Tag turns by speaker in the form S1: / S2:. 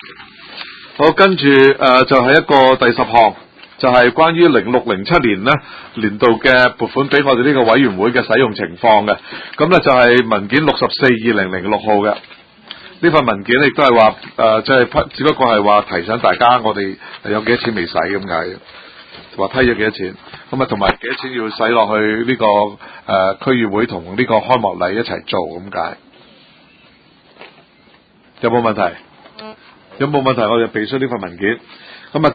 S1: 好，跟住就係一個第10項，就係關於0607年咧年度嘅撥款俾我哋呢個委員會嘅使用情況嘅。咁咧就係文件642006號嘅。呢份文件亦都係話即係只不過係話提醒大家我哋有幾多錢未使咁解，話批咗幾多錢，咁啊同埋幾多錢要使落去呢個區議會同呢個開幕禮一齊做咁解。有冇問題？有冇問題？我哋備出呢份文件。